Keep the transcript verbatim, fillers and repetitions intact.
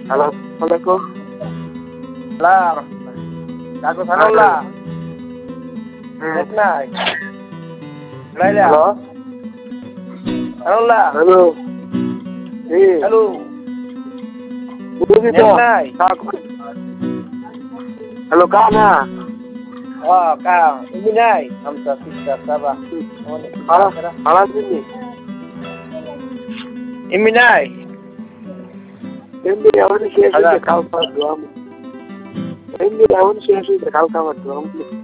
Halo, Assalamualaikum. Lah, aku sana lah. Hmm. Net nai. Laila. Halo. Halo lah. Halo. Eh, Halo. Budi Net to. nai. Aku. Halo kana. Oh, kau. Ini nai. Hamsa sita sabah. Halo. Halo sini. Ini nai. Hindi awani share Halo. se call ka duam. Hindi awani share se call ka duam.